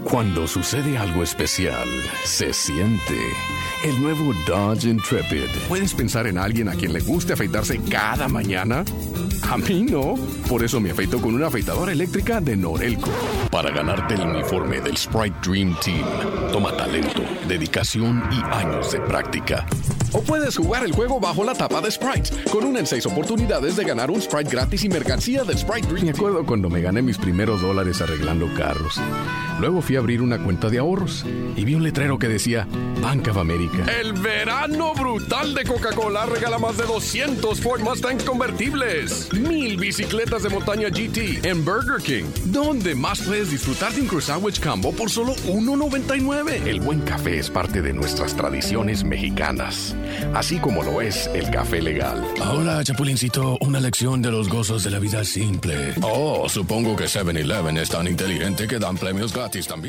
Cuando sucede algo especial, se siente. El nuevo Dodge Intrepid. ¿Puedes pensar en alguien a quien le guste afeitarse cada mañana? A mí no. Por eso me afeito con una afeitadora eléctrica de Norelco. Para ganarte el uniforme del Sprite Dream Team, toma talento, dedicación y años de práctica. O puedes jugar el juego bajo la tapa de Sprite, con una en 6 oportunidades de ganar un Sprite gratis y mercancía del Sprite Dream. Me acuerdo cuando me gané mis primeros $, arreglando carros. Luego fui a abrir una cuenta de ahorros y vi un letrero que decía Bank of America. El verano brutal de Coca-Cola regala más de 200 Ford Mustang convertibles, 1000 bicicletas de montaña GT en Burger King, donde más puedes disfrutar de un Crust Sandwich Combo por solo $1.99. El buen café es parte de nuestras tradiciones mexicanas, así como lo es el café legal. Ahora, Chapulincito, una lección de los gozos de la vida simple. Oh, supongo que 7-Eleven es tan inteligente que dan premios gratis también.